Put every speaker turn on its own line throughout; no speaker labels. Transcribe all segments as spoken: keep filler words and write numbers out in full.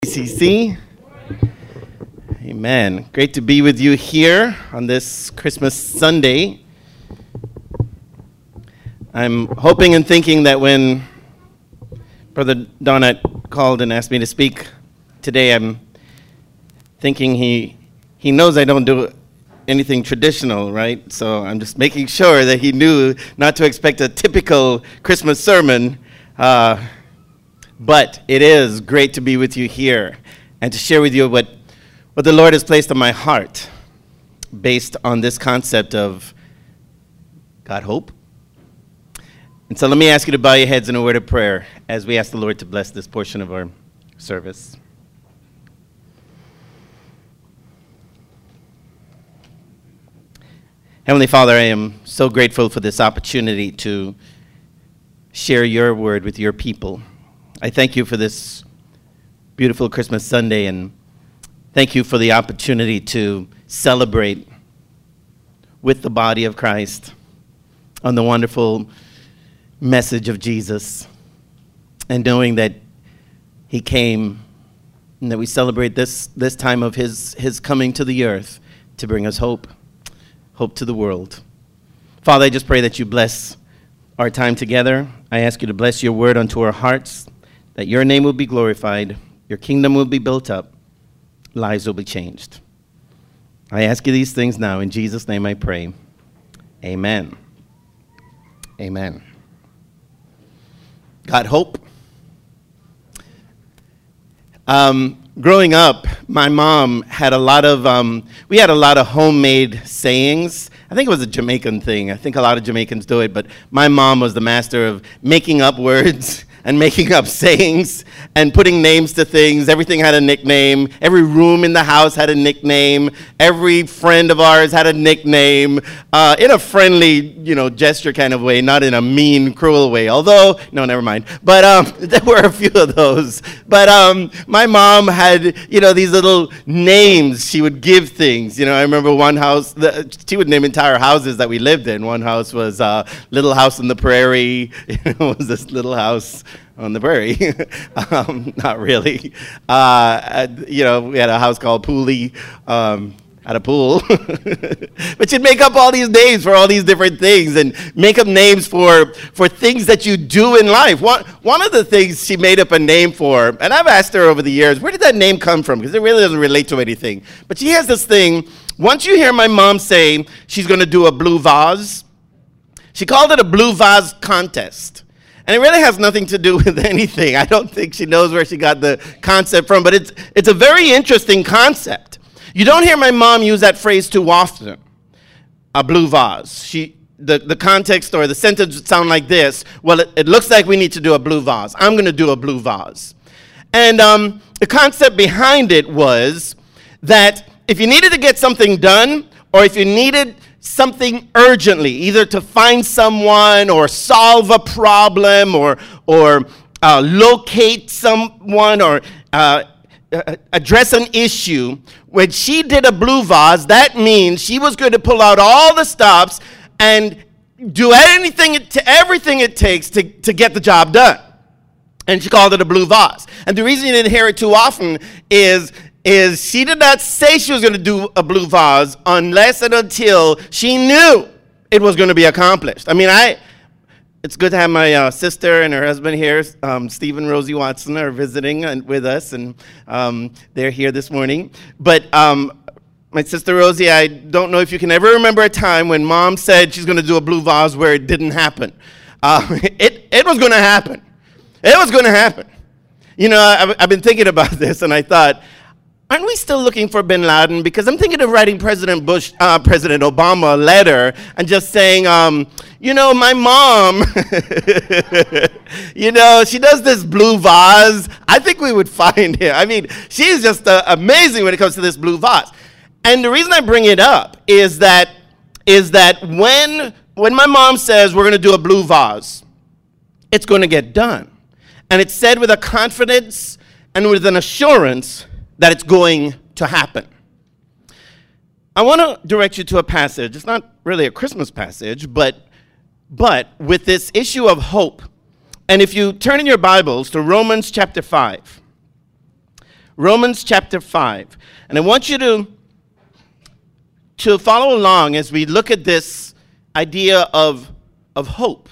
C C. Amen. Great to be with you here on this Christmas Sunday. I'm hoping and thinking that when Brother Donat called and asked me to speak today, I'm thinking he he knows I don't do anything traditional, right? So I'm just making sure that he knew not to expect a typical Christmas sermon. Uh, But it is great to be with you here and to share with you what, what the Lord has placed on my heart based on this concept of God hope. And so let me ask you to bow your heads in a word of prayer as we ask the Lord to bless this portion of our service. Heavenly Father, I am so grateful for this opportunity to share your word with your people. I thank you for this beautiful Christmas Sunday, and thank you for the opportunity to celebrate with the body of Christ on the wonderful message of Jesus, and knowing that he came and that we celebrate this, this time of his, his coming to the earth to bring us hope, hope to the world. Father, I just pray that you bless our time together. I ask you to bless your word unto our hearts, that your name will be glorified, your kingdom will be built up, lives will be changed. I ask you these things now. In Jesus' name I pray. Amen. Amen. God hope. Um, growing up, my mom had a lot of, um, we had a lot of homemade sayings. I think it was a Jamaican thing. I think a lot of Jamaicans do it, but my mom was the master of making up words and making up sayings and putting names to things. Everything had a nickname. Every room in the house had a nickname. Every friend of ours had a nickname, uh, in a friendly, you know, gesture kind of way, not in a mean, cruel way. Although, no, never mind. But um, there were a few of those. But um, my mom had, you know, these little names she would give things. You know, I remember one house, the, she would name entire houses that we lived in. One house was uh, Little House on the Prairie. It was this little house on the prairie. um, not really. Uh, you know, we had a house called Pooley, um, at a pool. But you'd make up all these names for all these different things and make up names for, for things that you do in life. One, one of the things she made up a name for, and I've asked her over the years, where did that name come from? Because it really doesn't relate to anything. But she has this thing, once you hear my mom say she's going to do a blue vase, she called it a blue vase contest. And it really has nothing to do with anything. I don't think she knows where she got the concept from, but it's it's a very interesting concept. You don't hear my mom use that phrase too often, a blue vase. She, the, the context or the sentence would sound like this: well, it, it looks like we need to do a blue vase. I'm going to do a blue vase. And um, the concept behind it was that if you needed to get something done, or if you needed something urgently, either to find someone or solve a problem or or uh, locate someone or uh, uh, address an issue, when she did a blue vase, that means she was going to pull out all the stops and do anything, to everything it takes to, to get the job done. And she called it a blue vase. And the reason you didn't hear it too often is is she did not say she was going to do a blue vase unless and until she knew it was going to be accomplished. I mean, I. It's good to have my uh, sister and her husband here. Um, Steve and Rosie Watson are visiting and, with us, and um, they're here this morning. But um, my sister Rosie, I don't know if you can ever remember a time when Mom said she's going to do a blue vase where it didn't happen. Uh, it, it was going to happen. It was going to happen. You know, I've, I've been thinking about this, and I thought, aren't we still looking for bin Laden? Because I'm thinking of writing President Bush, uh, President Obama a letter and just saying, um, you know, my mom, you know, she does this blue vase. I think we would find him. I mean, she's just uh, amazing when it comes to this blue vase. And the reason I bring it up is that is that when when my mom says we're going to do a blue vase, it's going to get done. And it's said with a confidence and with an assurance that it's going to happen. I want to direct you to a passage. It's not really a Christmas passage, but but with this issue of hope. And if you turn in your Bibles to Romans chapter five, Romans chapter five. And I want you to, to follow along as we look at this idea of, of hope.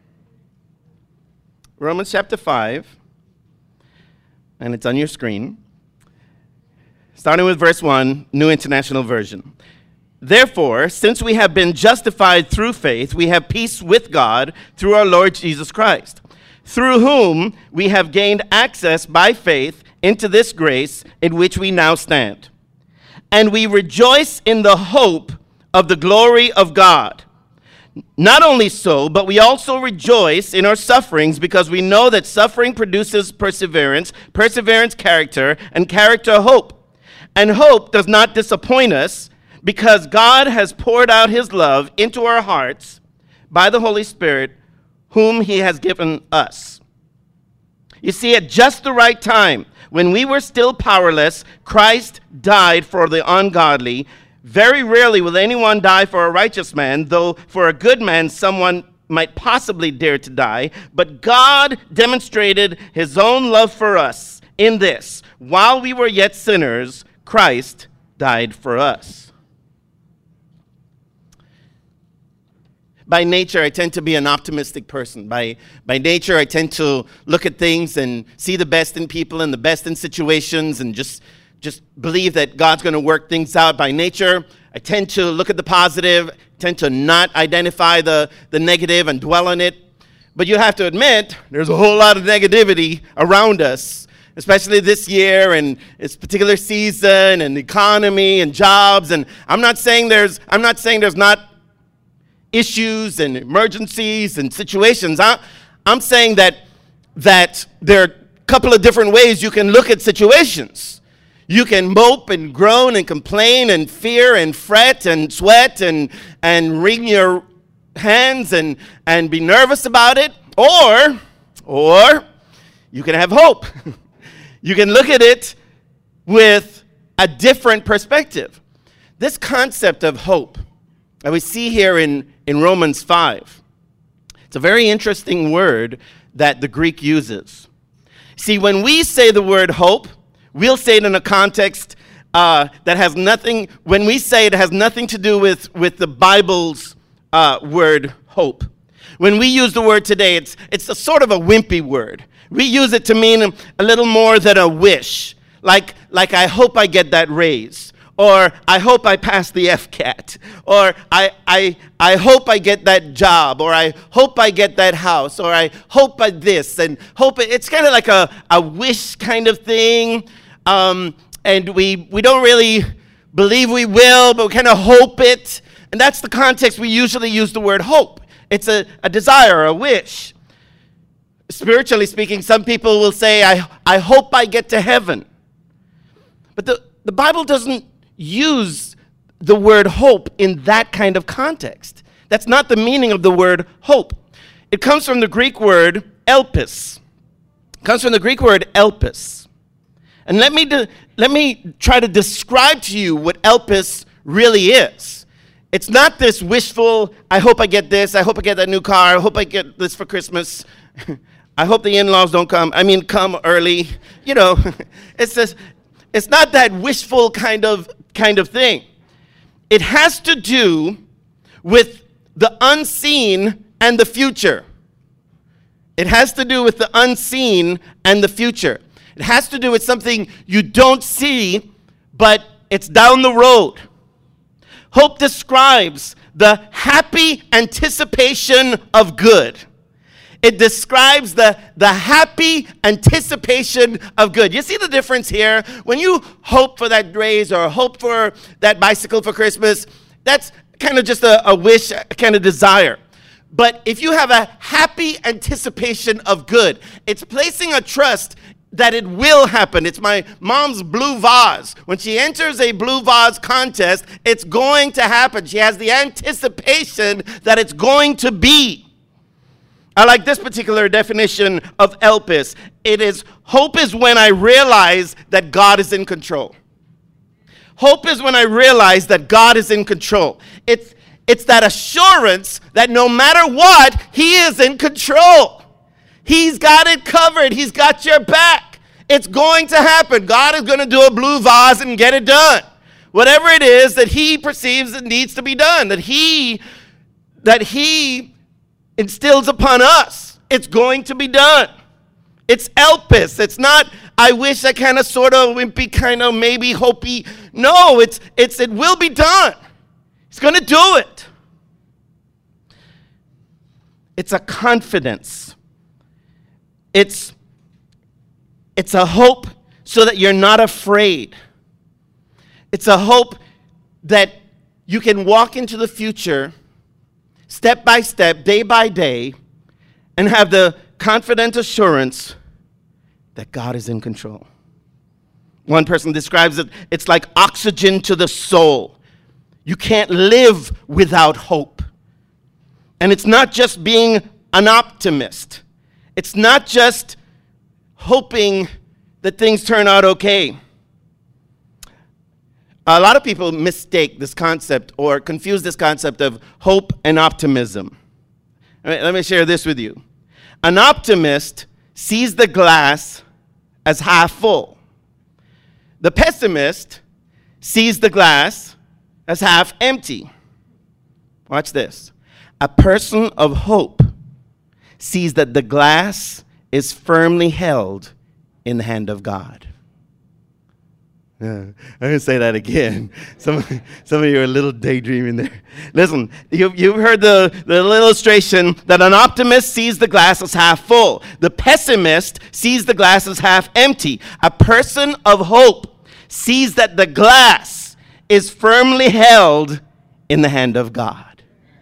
Romans chapter five, and it's on your screen. Starting with verse one, New International Version. Therefore, since we have been justified through faith, we have peace with God through our Lord Jesus Christ, through whom we have gained access by faith into this grace in which we now stand. And we rejoice in the hope of the glory of God. Not only so, but we also rejoice in our sufferings because we know that suffering produces perseverance, perseverance character, and character hope. And hope does not disappoint us because God has poured out his love into our hearts by the Holy Spirit, whom he has given us. You see, at just the right time, when we were still powerless, Christ died for the ungodly. Very rarely will anyone die for a righteous man, though for a good man someone might possibly dare to die. But God demonstrated his own love for us in this: while we were yet sinners, Christ died for us. By nature, I tend to be an optimistic person. By, by nature, I tend to look at things and see the best in people and the best in situations and just, just believe that God's going to work things out. By nature, I tend to look at the positive, tend to not identify the, the negative and dwell on it. But you have to admit, there's a whole lot of negativity around us, especially this year and this particular season and the economy and jobs. And I'm not saying there's, I'm not saying there's not issues and emergencies and situations. I, I'm saying that, that there are a couple of different ways you can look at situations. You can mope and groan and complain and fear and fret and sweat and, and wring your hands and, and be nervous about it. Or, or you can have hope. You can look at it with a different perspective. This concept of hope that we see here in, in Romans five, it's a very interesting word that the Greek uses. See, when we say the word hope, we'll say it in a context uh, that has nothing, when we say it, it has nothing to do with, with the Bible's uh, word hope. When we use the word today, it's, it's a sort of a wimpy word. We use it to mean a little more than a wish, like, like I hope I get that raise. Or I hope I pass the F CAT, or I, I, I hope I get that job, or I hope I get that house, or I hope I this, and hope it, it's kind of like a, a wish kind of thing, um, and we, we don't really believe we will, but we kind of hope it, and that's the context we usually use the word hope. It's a, a desire, a wish. Spiritually speaking, some people will say, I, I hope I get to heaven. But the, the Bible doesn't use the word hope in that kind of context. That's not the meaning of the word hope. It comes from the Greek word elpis. It comes from the Greek word elpis. And let me, de- let me try to describe to you what elpis really is. It's not this wishful, I hope I get this, I hope I get that new car, I hope I get this for Christmas, I hope the in-laws don't come, I mean come early. You know, it's this, it's not that wishful kind of kind of thing. It has to do with the unseen and the future. It has to do with the unseen and the future. It has to do with something you don't see, but it's down the road. Hope describes the happy anticipation of good. It describes the, the happy anticipation of good. You see the difference here? When you hope for that raise or hope for that bicycle for Christmas, that's kind of just a, a wish, a kind of desire. But if you have a happy anticipation of good, it's placing a trust that it will happen. It's my mom's blue vase. When she enters a blue vase contest, it's going to happen. She has the anticipation that it's going to be. I like this particular definition of elpis. It is, hope is when I realize that God is in control. Hope is when I realize that God is in control. It's, it's that assurance that no matter what, he is in control. He's got it covered. He's got your back. It's going to happen. God is going to do a blue vase and get it done. Whatever it is that he perceives that needs to be done, that he, that he instills upon us, it's going to be done. It's elpis. It's not, I wish, I kind of, sort of, wimpy, kind of, maybe, hopey. No, it's, it's, it will be done. He's going to do it. It's a confidence. It's, it's a hope so that you're not afraid. It's a hope that you can walk into the future step by step, day by day, and have the confident assurance that God is in control. One person describes it, it's like oxygen to the soul. You can't live without hope. And it's not just being an optimist. It's not just hoping that things turn out okay. A lot of people mistake this concept or confuse this concept of hope and optimism. Let me share this with you. An optimist sees the glass as half full. The pessimist sees the glass as half empty. Watch this. A person of hope sees that the glass is firmly held in the hand of God. Yeah, I'm going to say that again. Some, some of you are a little daydreaming there. Listen, you, you've heard the, the illustration that an optimist sees the glass as half full. The pessimist sees the glass as half empty. A person of hope sees that the glass is firmly held in the hand of God.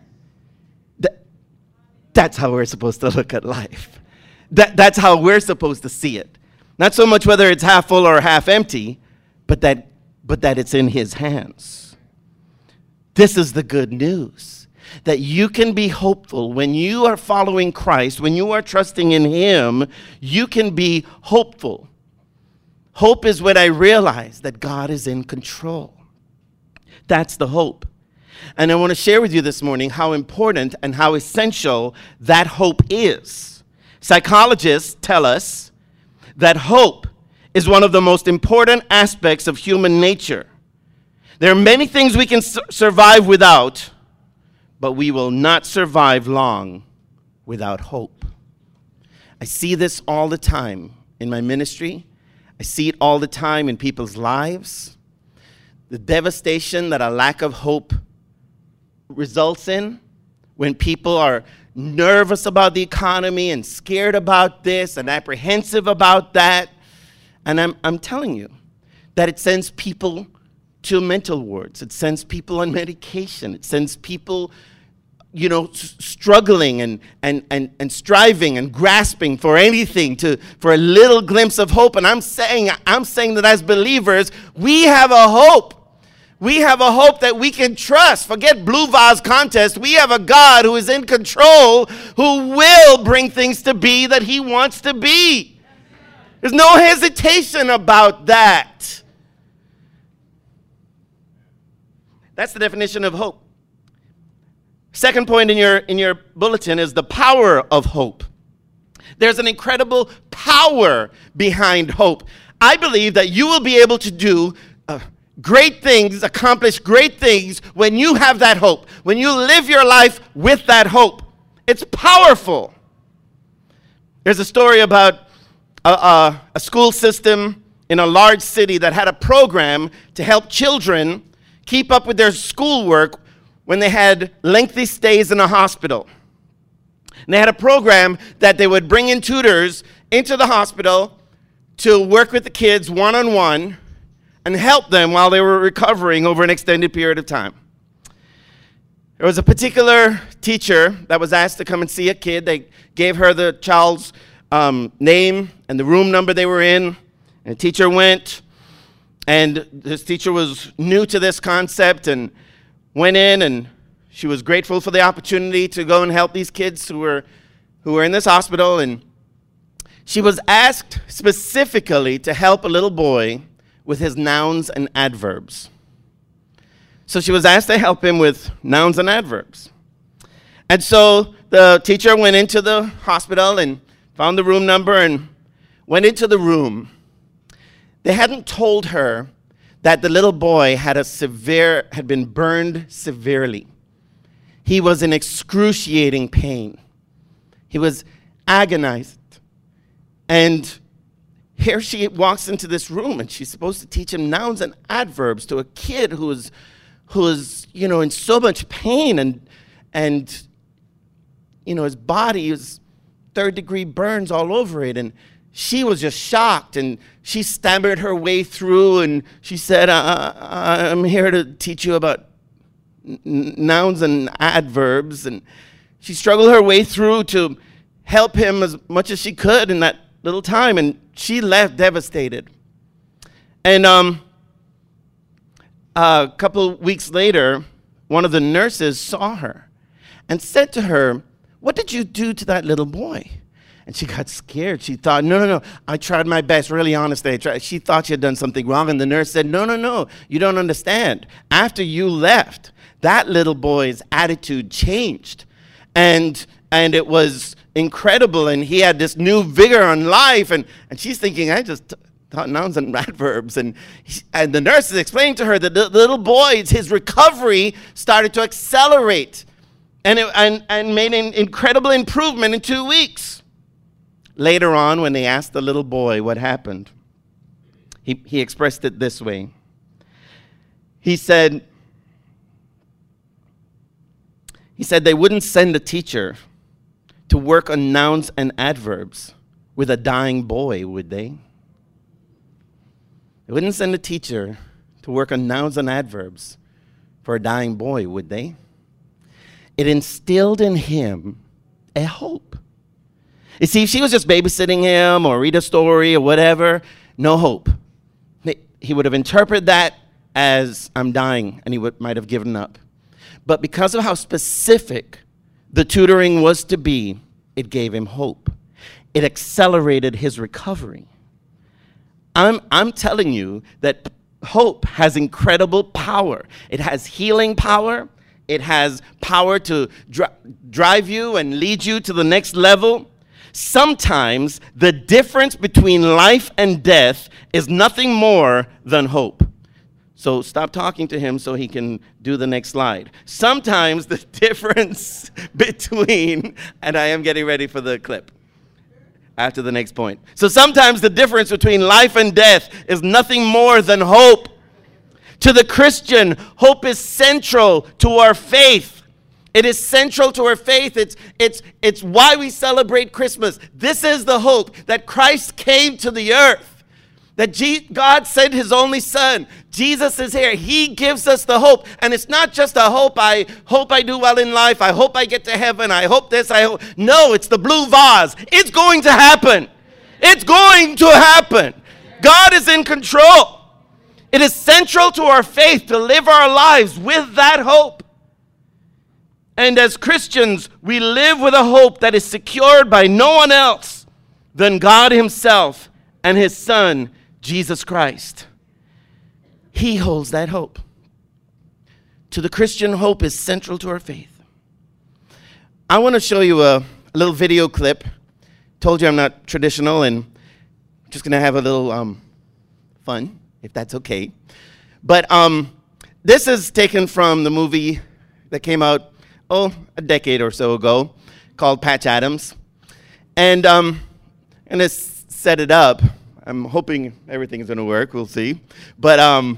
That, that's how we're supposed to look at life. That, that's how we're supposed to see it. Not so much whether it's half full or half empty, but that, but that it's in his hands. This is the good news, that you can be hopeful when you are following Christ, when you are trusting in him, you can be hopeful. Hope is when I realize that God is in control. That's the hope. And I want to share with you this morning how important and how essential that hope is. Psychologists tell us that hope is one of the most important aspects of human nature. There are many things we can su- survive without, but we will not survive long without hope. I see this all the time in my ministry. I see it all the time in people's lives. The devastation that a lack of hope results in when people are nervous about the economy and scared about this and apprehensive about that. And I'm, I'm telling you that it sends people to mental wards. It sends people on medication. It sends people, you know, s- struggling and, and, and, and striving and grasping for anything, to for a little glimpse of hope. And I'm saying, I'm saying that as believers, we have a hope. We have a hope that we can trust. Forget Blue Vase contest. We have a God who is in control, who will bring things to be that he wants to be. There's no hesitation about that. That's the definition of hope. Second point in your, in your bulletin is the power of hope. There's an incredible power behind hope. I believe that you will be able to do uh, great things, accomplish great things when you have that hope, when you live your life with that hope. It's powerful. There's a story about A, a, a school system in a large city that had a program to help children keep up with their schoolwork when they had lengthy stays in a hospital. And they had a program that they would bring in tutors into the hospital to work with the kids one-on-one and help them while they were recovering over an extended period of time. There was a particular teacher that was asked to come and see a kid. They gave her the child's Um, name and the room number they were in, and the teacher went, and this teacher was new to this concept and went in, and she was grateful for the opportunity to go and help these kids who were who were in this hospital, and she was asked specifically to help a little boy with his nouns and adverbs. So she was asked to help him with nouns and adverbs. And so the teacher went into the hospital and found the room number and went into the room. they hadn't told her that the little boy had a severe, had been burned severely. He was in excruciating pain. He was agonized. And here she walks into this room, and she's supposed to teach him nouns and adverbs to a kid who is, who is, you know, in so much pain, and, and, you know, his body is third-degree burns all over it. And she was just shocked, and she stammered her way through, and she said, uh, I'm here to teach you about n- nouns and adverbs. And she struggled her way through to help him as much as she could in that little time, and she left devastated. And um, a couple weeks later, one of the nurses saw her and said to her, "What did you do to that little boy?" And she got scared. She thought, no, no, no, I tried my best, really honestly. I tried. She thought she had done something wrong, and the nurse said, no, no, no, you don't understand. After you left, that little boy's attitude changed, and and it was incredible, and he had this new vigor on life. And, and she's thinking, I just t- taught nouns and adverbs. And, he, and the nurse is explaining to her that the little boy's, his recovery started to accelerate, and, it, and, and made an incredible improvement in two weeks. Later on, when they asked the little boy what happened, he, he expressed it this way. He said, he said they wouldn't send a teacher to work on nouns and adverbs with a dying boy, would they? They wouldn't send a teacher to work on nouns and adverbs for a dying boy, would they? It instilled in him a hope. You see, if she was just babysitting him or read a story or whatever, no hope. He would have interpreted that as, I'm dying, and he would, might have given up. But because of how specific the tutoring was to be, it gave him hope. It accelerated his recovery. I'm, I'm telling you that hope has incredible power. It has healing power. It has power to dri- drive you and lead you to the next level. Sometimes the difference between life and death is nothing more than hope. So stop talking to him so he can do the next slide. Sometimes the difference between, and I am getting ready for the clip after the next point. So sometimes the difference between life and death is nothing more than hope. To the Christian, hope is central to our faith. It is central to our faith. It's, it's, it's why we celebrate Christmas. This is the hope that Christ came to the earth. That G- God sent his only son. Jesus is here. He gives us the hope. And it's not just a hope, I hope I do well in life. I hope I get to heaven. I hope this, I hope. No, it's the blue vase. It's going to happen. It's going to happen. God is in control. It is central to our faith to live our lives with that hope. And as Christians, we live with a hope that is secured by no one else than God himself and his Son, Jesus Christ. He holds that hope. To the Christian, hope is central to our faith. I want to show you a, a little video clip. Told you I'm not traditional, and I'm just going to have a little um, fun, if that's okay. But um, this is taken from the movie that came out, oh, a decade or so ago, called Patch Adams. And um, I'm going to set it up. I'm hoping everything's going to work. We'll see. But um,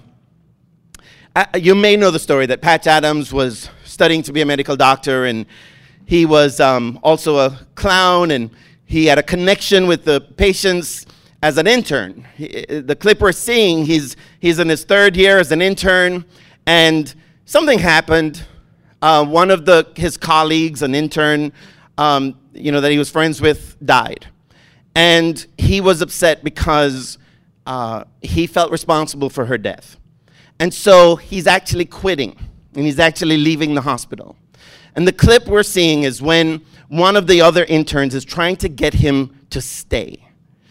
I, you may know the story that Patch Adams was studying to be a medical doctor, and he was um, also a clown, and he had a connection with the patients as an intern. He, the clip we're seeing, he's, he's in his third year as an intern, and something happened. Uh, one of the his colleagues, an intern, um, you know, that he was friends with, died. And he was upset because uh, he felt responsible for her death. And so he's actually quitting, and he's actually leaving the hospital. And the clip we're seeing is when one of the other interns is trying to get him to stay.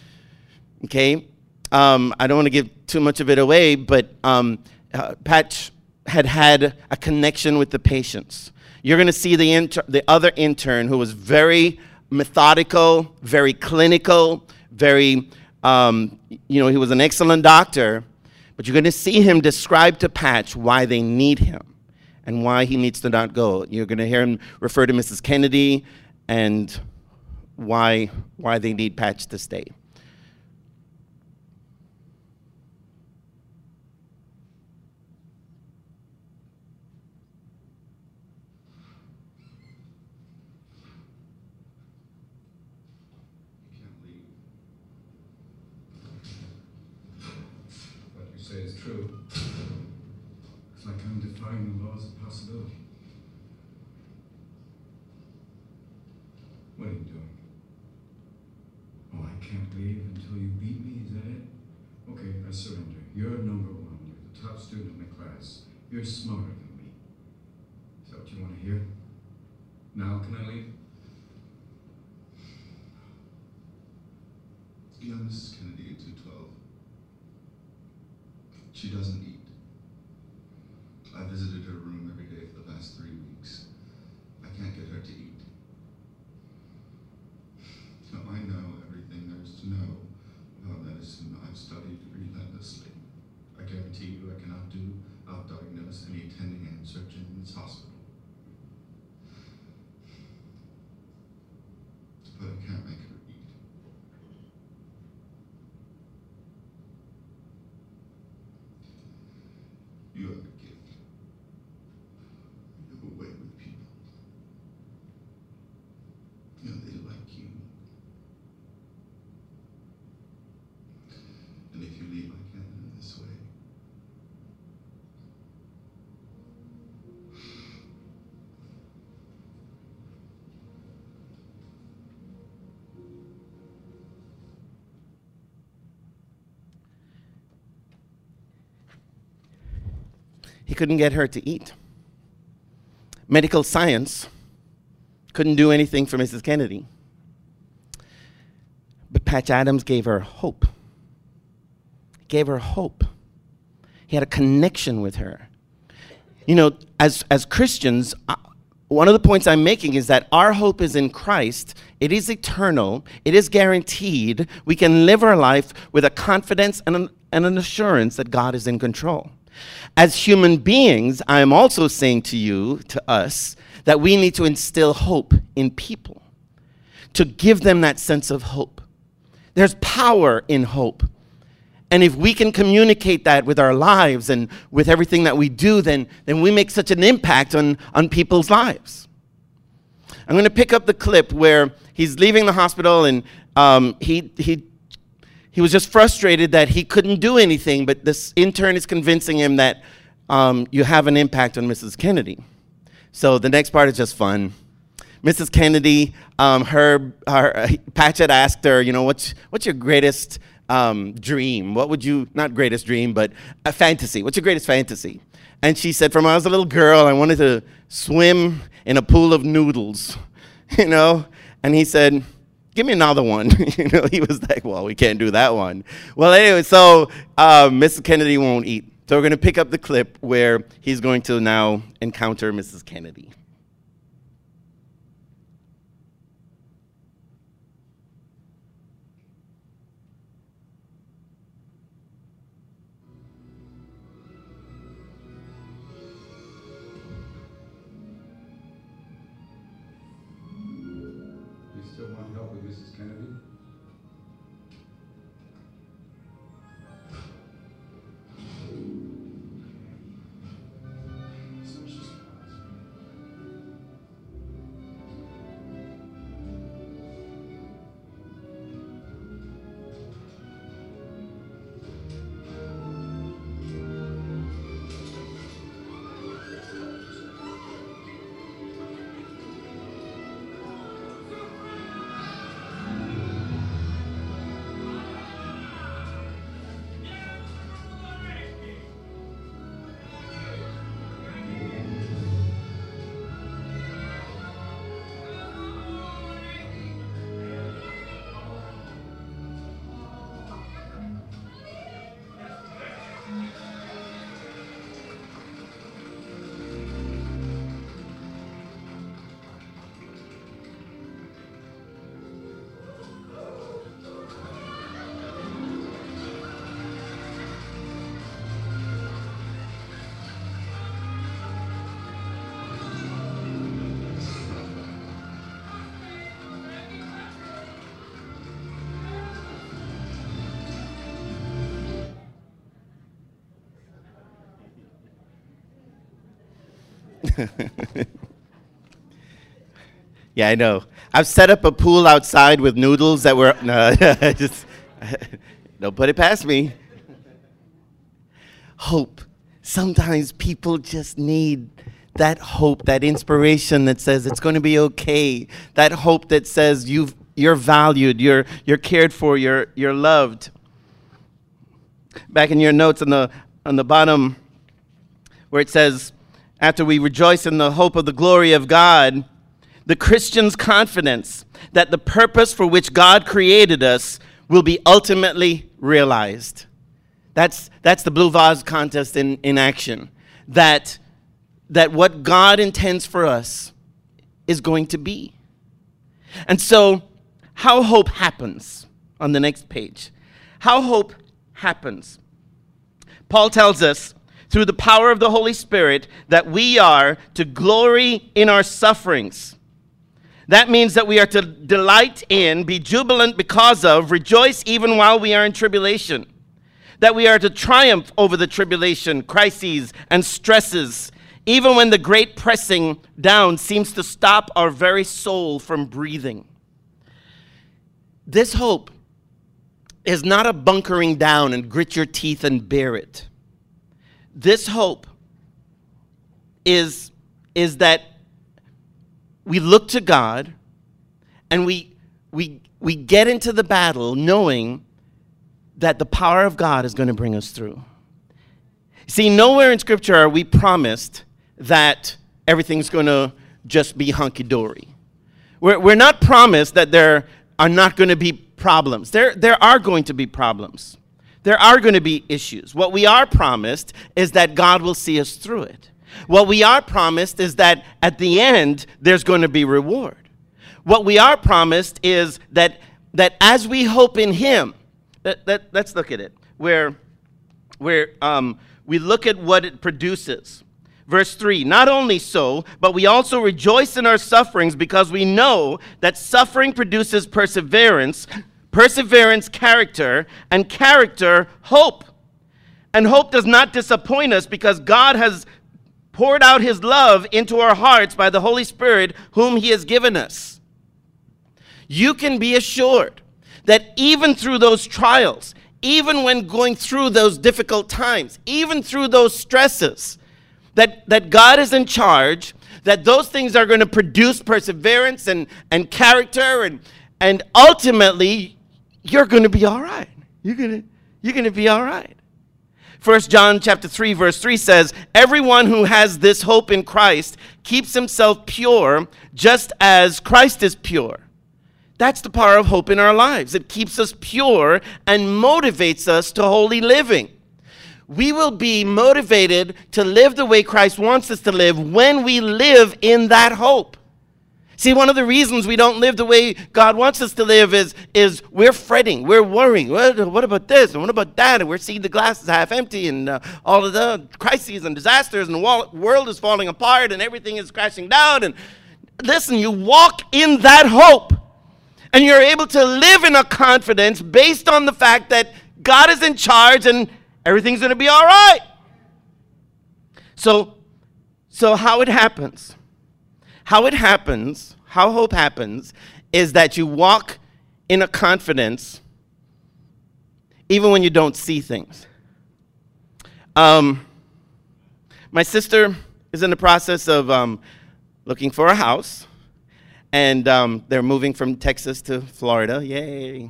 Okay? Um, I don't want to give too much of it away, but um, uh, Patch had had a connection with the patients. You're going to see the inter- the other intern who was very methodical, very clinical, very Um, you know, he was an excellent doctor, but you're going to see him describe to Patch why they need him and why he needs to not go. You're going to hear him refer to Missus Kennedy and why, why they need Patch to stay.
Is true. It's like I'm defying the laws of possibility. What are you doing? Oh, I can't leave until you beat me, is that it? Okay, I surrender. You're number one. You're the top student in the class. You're smarter than me. Is that what you want to hear? Now can I leave?
You know Missus Kennedy at two twelve. She doesn't eat. I visited her room every day for the past three weeks. I can't get her to eat. So I know everything there is to know about medicine. I've studied relentlessly. I guarantee you I cannot do, out-diagnose any attending and surgeon in this hospital. But I can't make her eat. You have a gift. You have a way with people. You know, they like you. And if you leave, I can't in this way.
He couldn't get her to eat. Medical science couldn't do anything for Missus Kennedy. But Patch Adams gave her hope. He gave her hope. He had a connection with her. You know, as, as Christians, uh, one of the points I'm making is that our hope is in Christ. It is eternal. It is guaranteed. We can live our life with a confidence and an, and an assurance that God is in control. As human beings, I am also saying to you, to us, that we need to instill hope in people, to give them that sense of hope. There's power in hope. And if we can communicate that with our lives and with everything that we do, then, then we make such an impact on, on people's lives. I'm going to pick up the clip where he's leaving the hospital and um, he, he He was just frustrated that he couldn't do anything, but this intern is convincing him that um, you have an impact on Missus Kennedy. So the next part is just fun. Missus Kennedy, um, her, her Patch had asked her, you know, what's what's your greatest um, dream? What would you, not greatest dream, but a fantasy. What's your greatest fantasy? And she said, from when I was a little girl, I wanted to swim in a pool of noodles, you know? And he said, give me another one. You know, he was like, well, we can't do that one. Well, anyway, so uh, Missus Kennedy won't eat. So we're going to pick up the clip where he's going to now encounter Missus Kennedy.
You still want help with Missus Kennedy?
Yeah, I know. I've set up a pool outside with noodles that were, no, just, don't put it past me. Hope. Sometimes people just need that hope, that inspiration that says it's going to be okay. That hope that says you've, you're valued, you're, you're cared for, you're, you're loved. Back in your notes on the, on the bottom where it says, after we rejoice in the hope of the glory of God, the Christian's confidence that the purpose for which God created us will be ultimately realized. That's, that's the Blue Vase contest in, in action. That, that what God intends for us is going to be. And so, how hope happens on the next page. How hope happens. Paul tells us, through the power of the Holy Spirit, that we are to glory in our sufferings. That means that we are to delight in, be jubilant because of, rejoice even while we are in tribulation. That we are to triumph over the tribulation, crises, and stresses, even when the great pressing down seems to stop our very soul from breathing. This hope is not a bunkering down and grit your teeth and bear it. This hope is, is that we look to God and we, we, we get into the battle knowing that the power of God is going to bring us through. See, nowhere in Scripture are we promised that everything's going to just be hunky-dory. We're, we're not promised that there are not going to be problems. There, there are going to be problems. There are going to be issues. What we are promised is that God will see us through it. What we are promised is that at the end, there's going to be reward. What we are promised is that, that as we hope in Him, that, that, let's look at it, where, where um, we look at what it produces. Verse three, not only so, but we also rejoice in our sufferings because we know that suffering produces perseverance, perseverance, character, and character, hope. And hope does not disappoint us because God has poured out His love into our hearts by the Holy Spirit whom He has given us. You can be assured that even through those trials, even when going through those difficult times, even through those stresses, that, that God is in charge, that those things are going to produce perseverance and, and character, and, and ultimately, you're going to be all right. You're going to, you're going to be all right. First John chapter three, verse three says, everyone who has this hope in Christ keeps himself pure, just as Christ is pure. That's the power of hope in our lives. It keeps us pure and motivates us to holy living. We will be motivated to live the way Christ wants us to live when we live in that hope. See, one of the reasons we don't live the way God wants us to live is, is we're fretting, we're worrying. What, what about this and what about that? And we're seeing the glass is half empty and uh, all of the crises and disasters and the wall, world is falling apart and everything is crashing down. And listen, you walk in that hope and you're able to live in a confidence based on the fact that God is in charge and everything's going to be all right. So, so how it happens? How it happens, how hope happens, is that you walk in a confidence even when you don't see things. Um, my sister is in the process of um, looking for a house, and um, they're moving from Texas to Florida. Yay.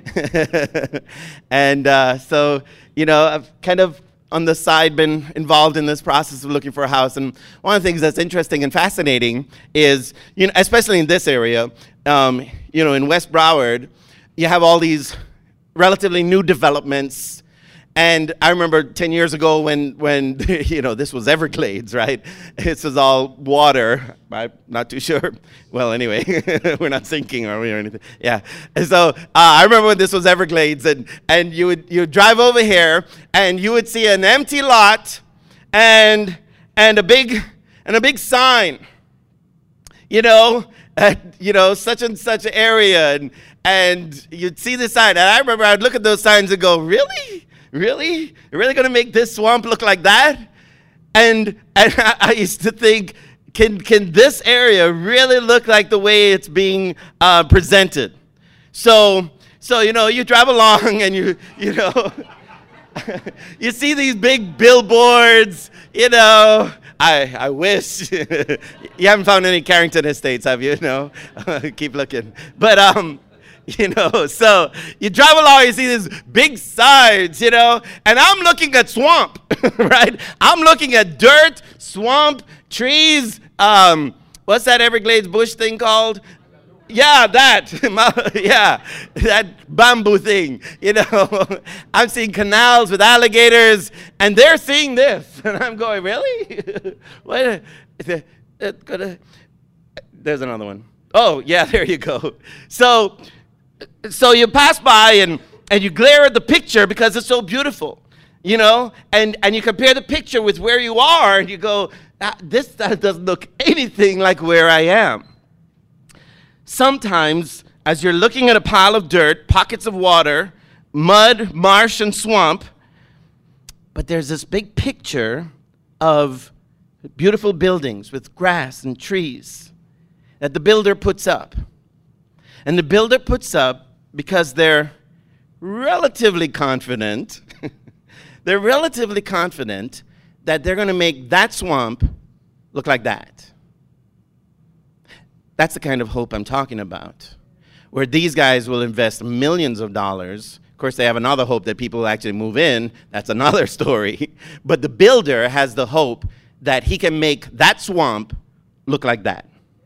and uh, so, you know, I've kind of on the side been involved in this process of looking for a house. And one of the things that's interesting and fascinating is, you know, especially in this area, um, you know, in West Broward, you have all these relatively new developments. And I remember ten years ago when, when you know, this was Everglades, right? This was all water. I'm not too sure. Well, anyway, we're not sinking, are we, or anything? Yeah. And so uh, I remember when this was Everglades, and, and you would you would drive over here, and you would see an empty lot, and and a big and a big sign, you know, at, you know, such and such area, and and you'd see the sign, and I remember I'd look at those signs and go, really? Really? You're really going to make this swamp look like that? And, and I used to think, can can this area really look like the way it's being uh, presented? So, so you know, you drive along and you, you know, you see these big billboards, you know. I, I wish. You haven't found any Carrington Estates, have you? No? Keep looking. But, um, you know, so you drive along, you see these big signs, you know, and I'm looking at swamp, right? I'm looking at dirt, swamp, trees, um, what's that Everglades bush thing called? Yeah, that, yeah, that bamboo thing, you know. I'm seeing canals with alligators, and they're seeing this. And I'm going, really? What? There's another one. Oh, yeah, there you go. So, so you pass by, and, and you glare at the picture because it's so beautiful, you know. And, and you compare the picture with where you are, and you go, ah, this doesn't look anything like where I am. Sometimes, as you're looking at a pile of dirt, pockets of water, mud, marsh, and swamp, but there's this big picture of beautiful buildings with grass and trees that the builder puts up. And the builder puts up because they're relatively confident, they're relatively confident that they're going to make that swamp look like that. That's the kind of hope I'm talking about, where these guys will invest millions of dollars. Of course, they have another hope that people will actually move in. That's another story. But the builder has the hope that he can make that swamp look like that.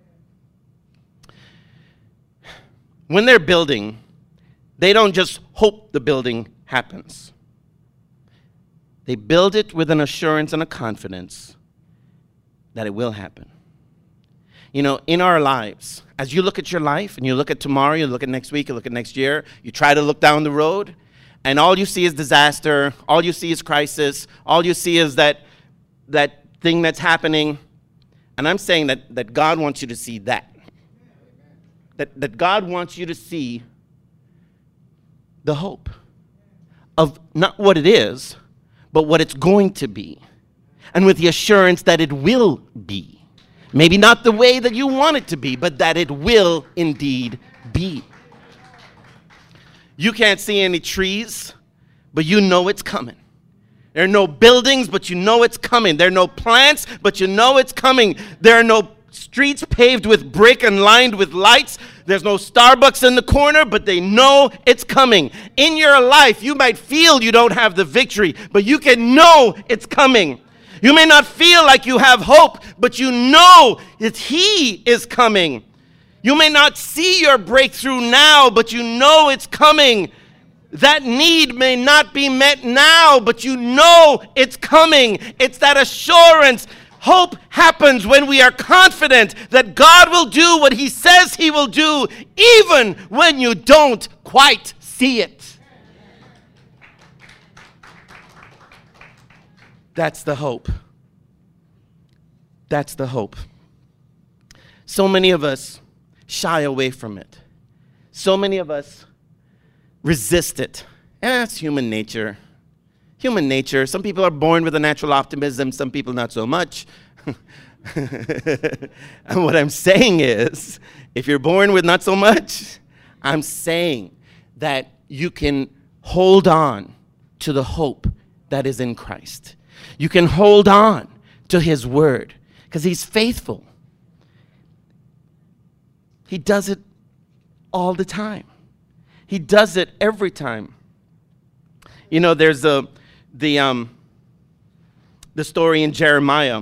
When they're building, they don't just hope the building happens. They build it with an assurance and a confidence that it will happen. You know, in our lives, as you look at your life and you look at tomorrow, you look at next week, you look at next year, you try to look down the road, and all you see is disaster, all you see is crisis, all you see is that that thing that's happening. And I'm saying that, that God wants you to see that. That, that God wants you to see the hope of not what it is, but what it's going to be. And with the assurance that it will be. Maybe not the way that you want it to be, but that it will indeed be. You can't see any trees, but you know it's coming. There are no buildings, but you know it's coming. There are no plants, but you know it's coming. There are no streets paved with brick and lined with lights. There's no Starbucks in the corner, but they know it's coming. In your life, you might feel you don't have the victory, but you can know it's coming. You may not feel like you have hope, but you know that He is coming. You may not see your breakthrough now, but you know it's coming. That need may not be met now, but you know it's coming. It's that assurance. Hope happens when we are confident that God will do what He says He will do, even when you don't quite see it. That's the hope. That's the hope. So many of us shy away from it. So many of us resist it. Eh, it's human nature. Human nature. Some people are born with a natural optimism, some people not so much. And what I'm saying is, if you're born with not so much, I'm saying that you can hold on to the hope that is in Christ. You can hold on to His word because He's faithful. He does it all the time. He does it every time. You know, there's a the um the story in Jeremiah.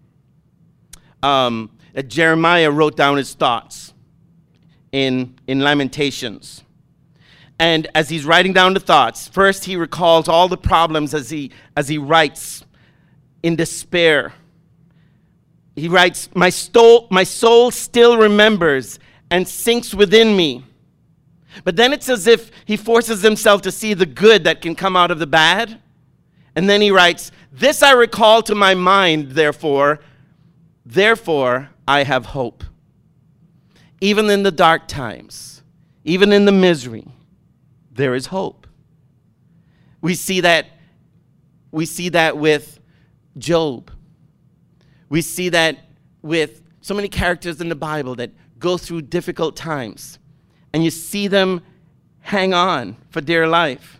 Um, that Jeremiah wrote down his thoughts in in Lamentations. And as he's writing down the thoughts, first he recalls all the problems as he as he writes in despair. He writes, my soul, my soul still remembers and sinks within me. But then it's as if he forces himself to see the good that can come out of the bad. And then he writes, this I recall to my mind, therefore, therefore I have hope. Even in the dark times, even in the misery, there is hope. We see that, we see that with Job. We see that with so many characters in the Bible that go through difficult times, and you see them hang on for dear life.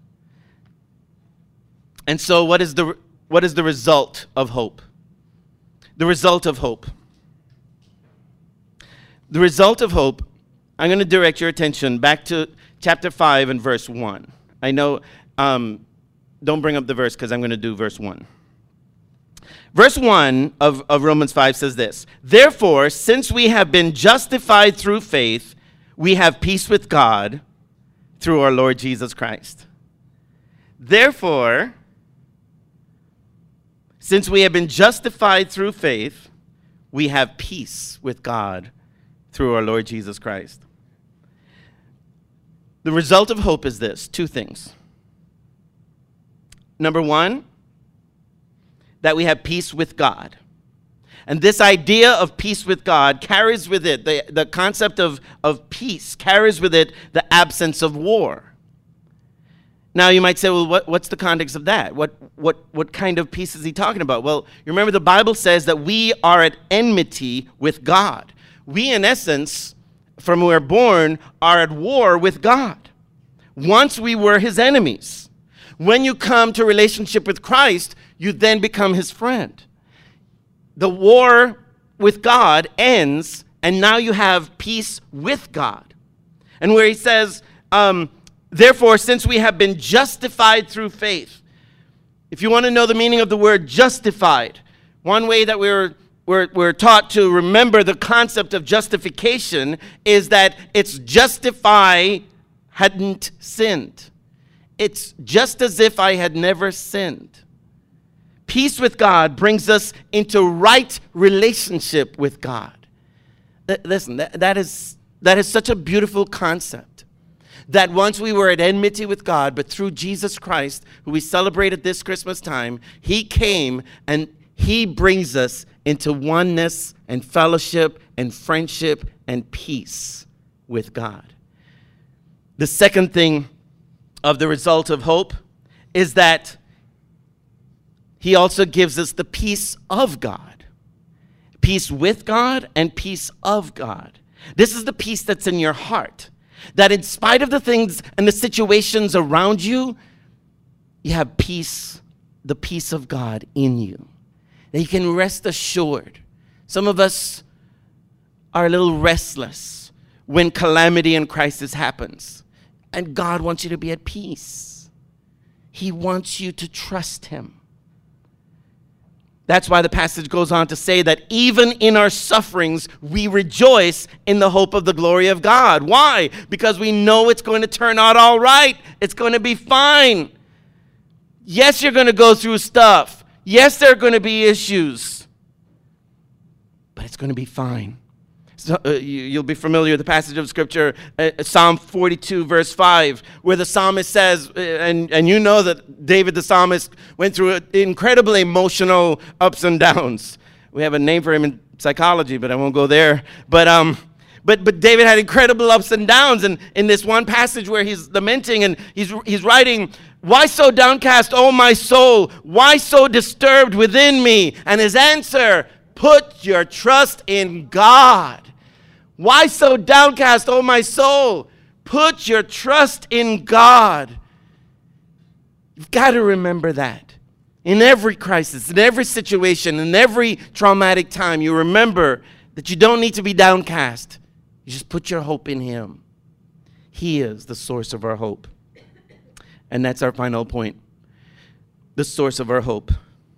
And so what is the what is the result of hope? The result of hope. The result of hope, I'm going to direct your attention back to chapter five and verse one. I know, um, don't bring up the verse because I'm going to do verse one. Verse one of, of Romans five says this: Therefore, since we have been justified through faith, we have peace with God through our Lord Jesus Christ. Therefore, since we have been justified through faith, we have peace with God through our Lord Jesus Christ. The result of hope is this, two things. Number one, that we have peace with God. And this idea of peace with God carries with it, the, the concept of, of peace carries with it the absence of war. Now you might say, well, what, what's the context of that? What, what, what kind of peace is he talking about? Well, you remember the Bible says that we are at enmity with God. We, in essence, from when we're born, are at war with God. Once we were his enemies. When you come to relationship with Christ, you then become his friend. The war with God ends, and now you have peace with God. And where he says, um, therefore, since we have been justified through faith. If you want to know the meaning of the word justified, one way that we're, we're, we're taught to remember the concept of justification is that it's justify hadn't sinned. It's just as if I had never sinned. Peace with God brings us into right relationship with God. Th- listen, that, that is that is such a beautiful concept. That once we were at enmity with God, but through Jesus Christ, who we celebrated this Christmas time, he came and he brings us into oneness and fellowship and friendship and peace with God. The second thing of the result of hope is that he also gives us the peace of God. Peace with God and peace of God. This is the peace that's in your heart. That in spite of the things and the situations around you, you have peace, the peace of God in you. That you can rest assured. Some of us are a little restless when calamity and crisis happens. And God wants you to be at peace. He wants you to trust him. That's why the passage goes on to say that even in our sufferings, we rejoice in the hope of the glory of God. Why? Because we know it's going to turn out all right. It's going to be fine. Yes, you're going to go through stuff. Yes, there are going to be issues. But it's going to be fine. So, uh, you, you'll be familiar with the passage of Scripture, uh, Psalm forty-two, verse five, where the psalmist says, uh, and, and you know that David the psalmist went through incredibly emotional ups and downs. We have a name for him in psychology, but I won't go there. But um, but but David had incredible ups and downs, and in this one passage where he's lamenting and he's he's writing, "Why so downcast, O my soul? Why so disturbed within me?" And his answer, "Put your trust in God." Why so downcast, O my soul? Put your trust in God. You've got to remember that. In every crisis, in every situation, in every traumatic time, you remember that you don't need to be downcast. You just put your hope in him. He is the source of our hope. And that's our final point. The source of our hope.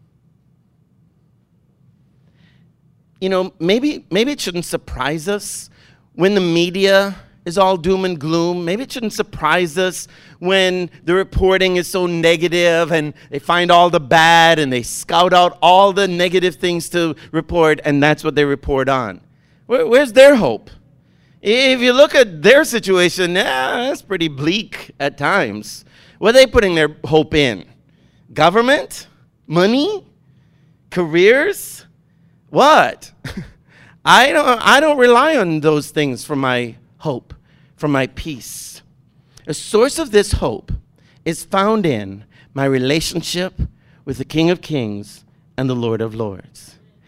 You know, maybe maybe it shouldn't surprise us when the media is all doom and gloom. Maybe it shouldn't surprise us when the reporting is so negative and they find all the bad and they scout out all the negative things to report, and that's what they report on. Where, where's their hope? If you look at their situation, yeah, that's pretty bleak at times. What are they putting their hope in? Government? Money? Careers? What? I don't I don't rely on those things for my hope, for my peace. The source of this hope is found in my relationship with the King of Kings and the Lord of Lords.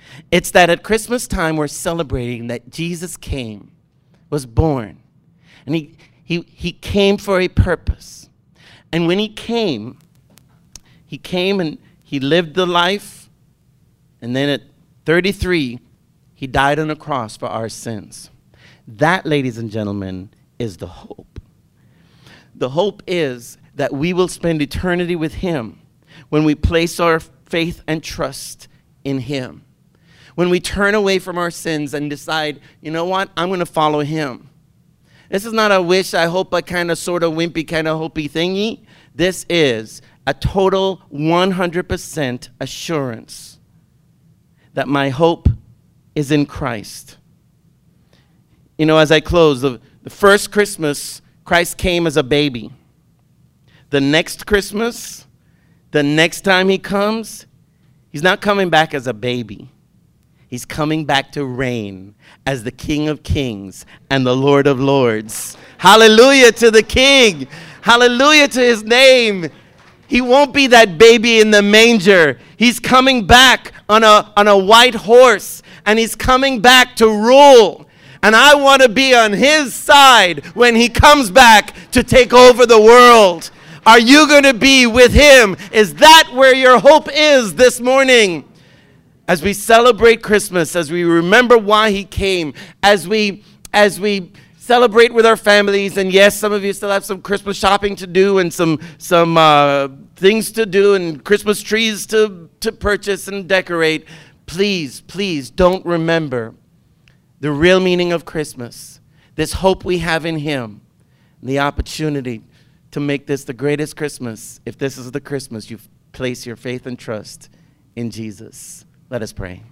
It's that at Christmas time we're celebrating that Jesus came, was born, and he, he, he came for a purpose. And when he came, he came and he lived the life, and then at thirty-three, he died on a cross for our sins. That, ladies and gentlemen, is the hope. The hope is that we will spend eternity with him when we place our faith and trust in him. When we turn away from our sins and decide, you know what, I'm going to follow him. This is not a wish, I hope, a kind of sort of wimpy kind of hopey thingy. This is a total one hundred percent assurance that my hope is in Christ. You know, as I close, the, the first Christmas, Christ came as a baby. The next Christmas, the next time he comes, he's not coming back as a baby. He's coming back to reign as the King of Kings and the Lord of Lords. Hallelujah to the King. Hallelujah to his name. He won't be that baby in the manger. He's coming back on a, on a white horse, and he's coming back to rule. And I want to be on his side when he comes back to take over the world. Are you going to be with him? Is that where your hope is this morning? As we celebrate Christmas, as we remember why he came, as we as we celebrate with our families, and yes, some of you still have some Christmas shopping to do and some some uh, things to do and Christmas trees to, to purchase and decorate. Please, please don't remember the real meaning of Christmas, this hope we have in him, the opportunity to make this the greatest Christmas, if this is the Christmas you place your faith and trust in Jesus. Let us pray.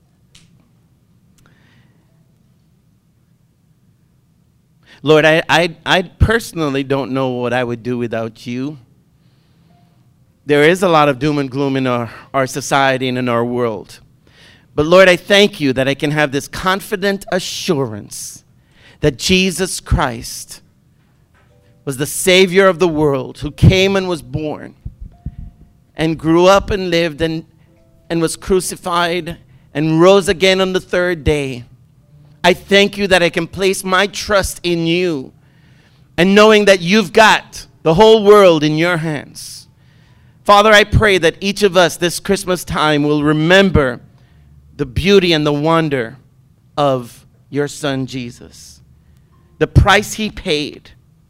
Lord, I, I, I personally don't know what I would do without you. There is a lot of doom and gloom in our, our society and in our world. But Lord, I thank you that I can have this confident assurance that Jesus Christ was the Savior of the world, who came and was born and grew up and lived and and was crucified and rose again on the third day. I thank you that I can place my trust in you, and knowing that you've got the whole world in your hands. Father, I pray that each of us this Christmas time will remember the beauty and the wonder of your Son Jesus, the price he paid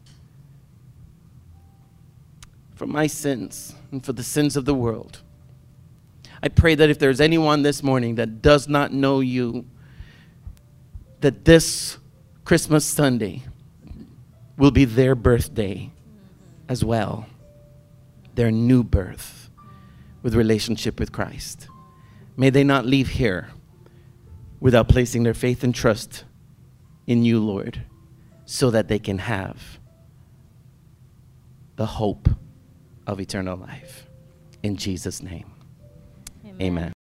for my sins and for the sins of the world. I pray that if there's anyone this morning that does not know you, that this Christmas Sunday will be their birthday as well, their new birth with relationship with Christ. May they not leave here without placing their faith and trust in you, Lord, so that they can have the hope of eternal life. In Jesus' name. Amen. Amen.